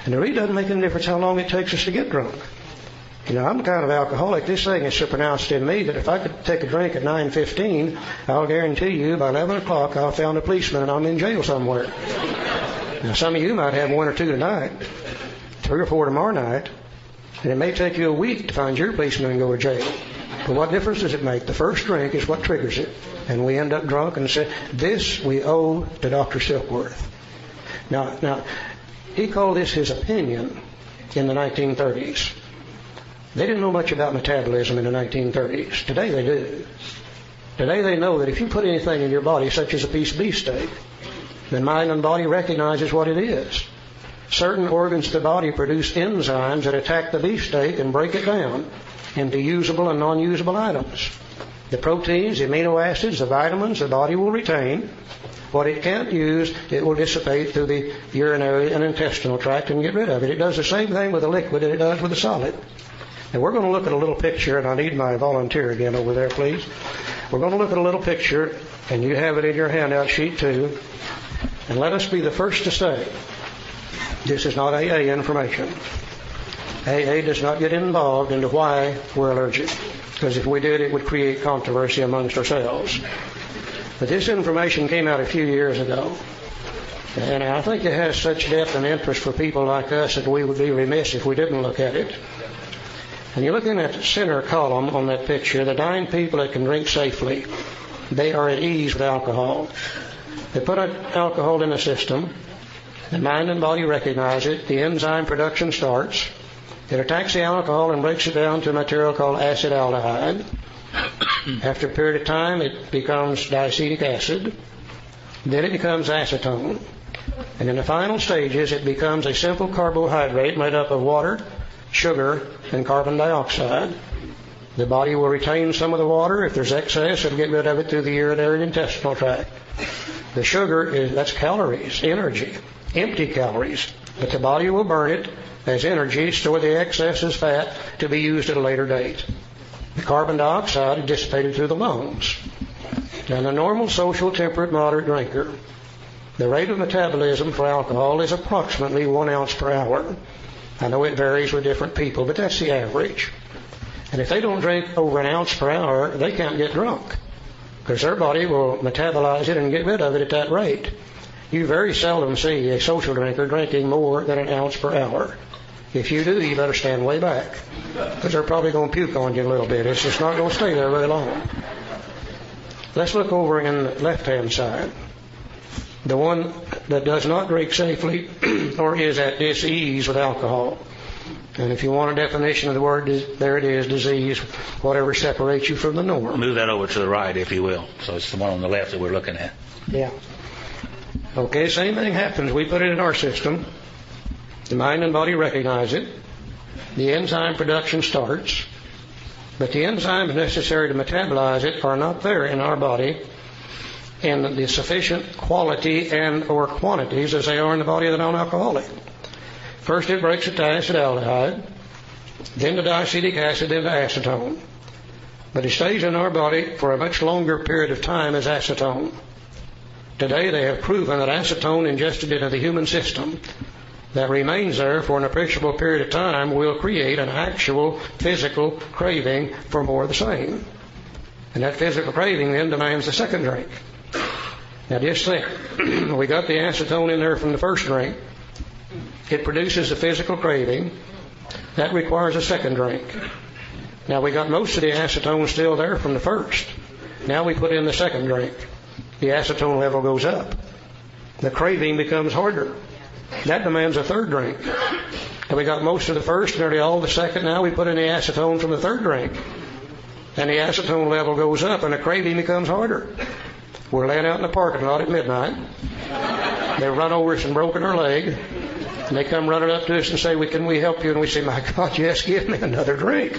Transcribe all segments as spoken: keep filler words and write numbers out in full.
And it really doesn't make any difference how long it takes us to get drunk. You know, I'm the kind of alcoholic, this thing is so pronounced in me that if I could take a drink at nine fifteen, I'll guarantee you by eleven o'clock I'll found a policeman and I'm in jail somewhere. Now, some of you might have one or two tonight, three or four tomorrow night, and it may take you a week to find your policeman and go to jail. But what difference does it make? The first drink is what triggers it. And we end up drunk and say, this we owe to Doctor Silkworth. Now, now, he called this his opinion in the nineteen thirties. They didn't know much about metabolism in the nineteen thirties. Today they do. Today they know that if you put anything in your body, such as a piece of beefsteak, then mind and body recognizes what it is. Certain organs of the body produce enzymes that attack the beefsteak and break it down into usable and non-usable items. The proteins, the amino acids, the vitamins, the body will retain. What it can't use, it will dissipate through the urinary and intestinal tract and get rid of it. It does the same thing with a liquid that it does with a solid. And we're going to look at a little picture, and I need my volunteer again over there, please. We're going to look at a little picture, and you have it in your handout sheet too. And let us be the first to say, this is not A A information. A A does not get involved into why we're allergic, because if we did, it would create controversy amongst ourselves. But this information came out a few years ago, and I think it has such depth and interest for people like us that we would be remiss if we didn't look at it. And you're looking at the center column on that picture, the nine people that can drink safely. They are at ease with alcohol. They put alcohol in the system. The mind and body recognize it. The enzyme production starts. It attacks the alcohol and breaks it down to a material called acetaldehyde. After a period of time, it becomes diacetic acid. Then it becomes acetone. And in the final stages, it becomes a simple carbohydrate made up of water, sugar, and carbon dioxide. The body will retain some of the water. If there's excess, it'll get rid of it through the urinary and intestinal tract. The sugar is, that's calories, energy, empty calories. But the body will burn it as energy, store the excess as fat to be used at a later date. The carbon dioxide is dissipated through the lungs. Now, the normal, social, temperate, moderate drinker, the rate of metabolism for alcohol is approximately one ounce per hour. I know it varies with different people, but that's the average. And if they don't drink over an ounce per hour, they can't get drunk, because their body will metabolize it and get rid of it at that rate. You very seldom see a social drinker drinking more than an ounce per hour. If you do, you better stand way back, because they're probably going to puke on you a little bit. It's just not going to stay there very long. Let's look over in the left-hand side. The one that does not drink safely or is at dis-ease with alcohol. And if you want a definition of the word, there it is, disease, whatever separates you from the norm. Move that over to the right, if you will. So it's the one on the left that we're looking at. Yeah. Okay, same thing happens. We put it in our system. The mind and body recognize it. The enzyme production starts. But the enzymes necessary to metabolize it are not there in our body in the sufficient quality and or quantities as they are in the body of the non-alcoholic. First it breaks it to acetaldehyde, then to diacetic acid, then to acetone. But it stays in our body for a much longer period of time as acetone. Today they have proven that acetone ingested into the human system that remains there for an appreciable period of time will create an actual physical craving for more of the same. And that physical craving then demands the second drink. Now just think, we got the acetone in there from the first drink. It produces a physical craving. That requires a second drink. Now we got most of the acetone still there from the first. Now we put in the second drink. The acetone level goes up. The craving becomes harder. That demands a third drink. And we got most of the first, nearly all the second. Now we put in the acetone from the third drink. And the acetone level goes up and the craving becomes harder. We're laying out in the parking lot at midnight. They run over us and broken our leg. And they come running up to us and say, "We can we help you?" And we say, "My God, yes, give me another drink."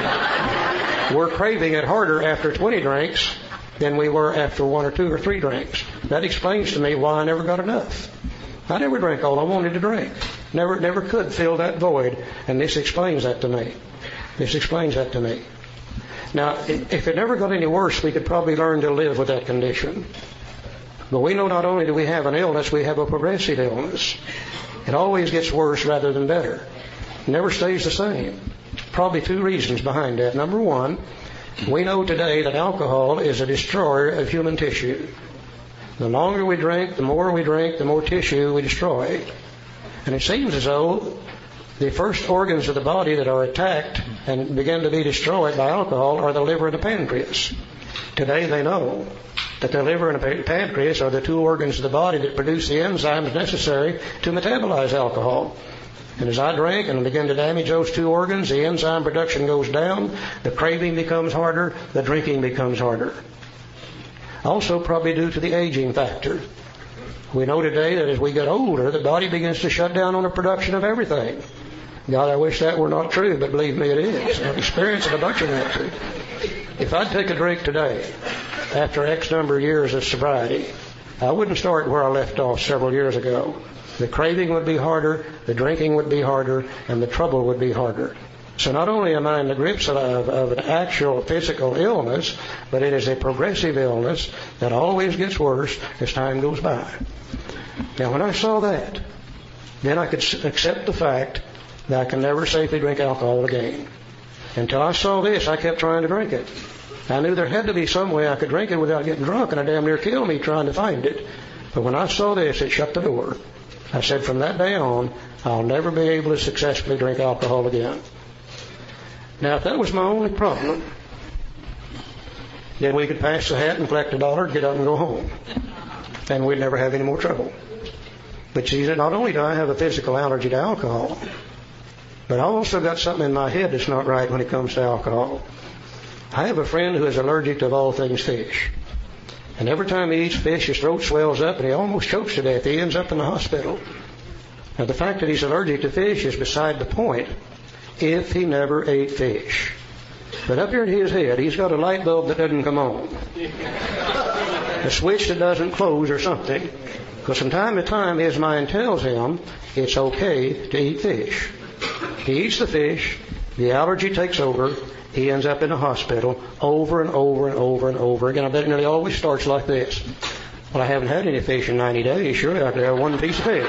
We're craving it harder after twenty drinks than we were after one or two or three drinks. That explains to me why I never got enough. I never drank all I wanted to drink. Never, never could fill that void. And this explains that to me. This explains that to me. Now, if it never got any worse, we could probably learn to live with that condition. But we know not only do we have an illness, we have a progressive illness. It always gets worse rather than better. It never stays the same. Probably two reasons behind that. Number one, we know today that alcohol is a destroyer of human tissue. The longer we drink, the more we drink, the more tissue we destroy. And it seems as though the first organs of the body that are attacked and begin to be destroyed by alcohol are the liver and the pancreas. Today they know that the liver and the pancreas are the two organs of the body that produce the enzymes necessary to metabolize alcohol. And as I drink and begin to damage those two organs, the enzyme production goes down, the craving becomes harder, the drinking becomes harder. Also probably due to the aging factor. We know today that as we get older, the body begins to shut down on the production of everything. God, I wish that were not true, but believe me, it is. I've experienced a bunch of that too. If I'd take a drink today, after X number of years of sobriety, I wouldn't start where I left off several years ago. The craving would be harder, the drinking would be harder, and the trouble would be harder. So not only am I in the grips of, of an actual physical illness, but it is a progressive illness that always gets worse as time goes by. Now, when I saw that, then I could accept the fact that I can never safely drink alcohol again. Until I saw this, I kept trying to drink it. I knew there had to be some way I could drink it without getting drunk, and it damn near killed me trying to find it. But when I saw this, it shut the door. I said, from that day on, I'll never be able to successfully drink alcohol again. Now, if that was my only problem, then we could pass the hat and collect a dollar, get up and go home. And we'd never have any more trouble. But see, not only do I have a physical allergy to alcohol, but I've also got something in my head that's not right when it comes to alcohol. I have a friend who is allergic to, of all things, fish. And every time he eats fish, his throat swells up and he almost chokes to death. He ends up in the hospital. Now, the fact that he's allergic to fish is beside the point if he never ate fish. But up here in his head, he's got a light bulb that doesn't come on. A switch that doesn't close or something. Because from time to time, his mind tells him it's okay to eat fish. He eats the fish, the allergy takes over, he ends up in the hospital over and over and over and over again. I bet it nearly always starts like this. Well, I haven't had any fish in ninety days. Surely I could have one piece of fish.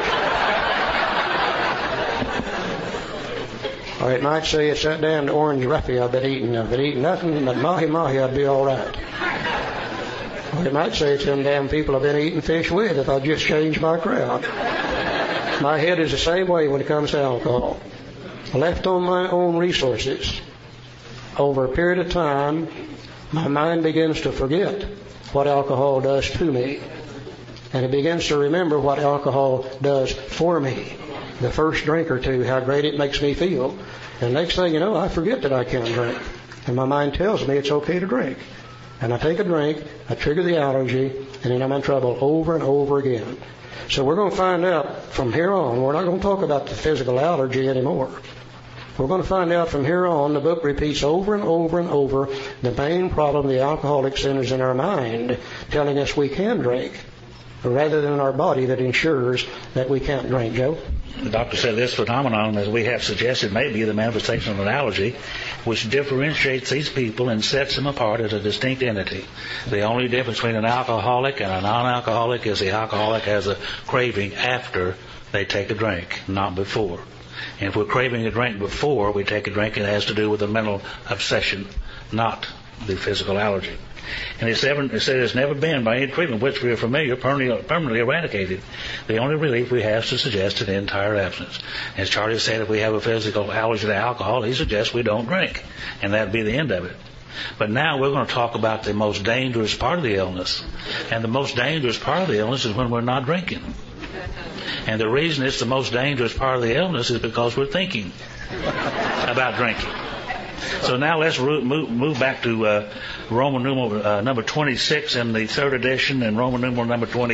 Or it might say it's that damned orange roughy I've been eating. I've been eating nothing but mahi-mahi, I'd be all right. Or it might say it's them damn people I've been eating fish with if I just change my crowd. My head is the same way when it comes to alcohol. Left on my own resources, over a period of time, my mind begins to forget what alcohol does to me. And it begins to remember what alcohol does for me. The first drink or two, how great it makes me feel. And next thing you know, I forget that I can't drink. And my mind tells me it's okay to drink. And I take a drink, I trigger the allergy, and then I'm in trouble over and over again. So we're going to find out from here on, we're not going to talk about the physical allergy anymore. We're going to find out from here on, the book repeats over and over and over the main problem the alcoholic centers in our mind, telling us we can drink, rather than our body that ensures that we can't drink. Joe? The doctor said this phenomenon, as we have suggested, may be the manifestation of an allergy, which differentiates these people and sets them apart as a distinct entity. The only difference between an alcoholic and a non-alcoholic is the alcoholic has a craving after they take a drink, not before. And if we're craving a drink before we take a drink, it has to do with a mental obsession, not the physical allergy. And it's, ever, it said it's never been, by any treatment which we are familiar, permanently, permanently eradicated. The only relief we have is to suggest an entire abstinence. As Charlie said, if we have a physical allergy to alcohol, he suggests we don't drink. And that'd be the end of it. But now we're going to talk about the most dangerous part of the illness. And the most dangerous part of the illness is when we're not drinking. And the reason it's the most dangerous part of the illness is because we're thinking about drinking. So now let's move, move back to uh, Roman numeral uh, number twenty-six in the third edition and Roman numeral number twenty.